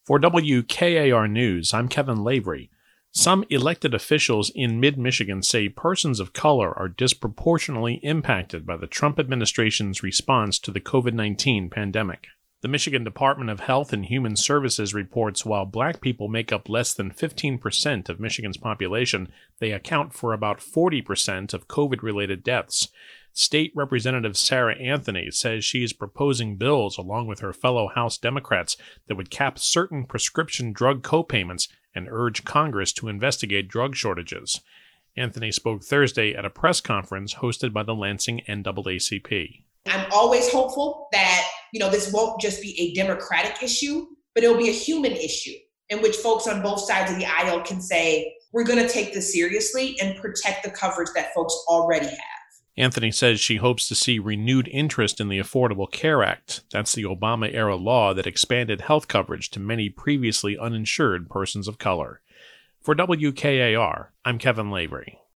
For WKAR News, I'm Kevin Lavery. Some elected officials in mid-Michigan say persons of color are disproportionately impacted by the Trump administration's response to the COVID-19 pandemic. The Michigan Department of Health and Human Services reports while black people make up less than 15% of Michigan's population, they account for about 40% of COVID-related deaths. State Representative Sarah Anthony says she is proposing bills along with her fellow House Democrats that would cap certain prescription drug co-payments and urge Congress to investigate drug shortages. Anthony spoke Thursday at a press conference hosted by the Lansing NAACP. I'm always hopeful that, this won't just be a Democratic issue, but it'll be a human issue in which folks on both sides of the aisle can say, we're going to take this seriously and protect the coverage that folks already have. Anthony says she hopes to see renewed interest in the Affordable Care Act. That's the Obama-era law that expanded health coverage to many previously uninsured persons of color. For WKAR, I'm Kevin Lavery.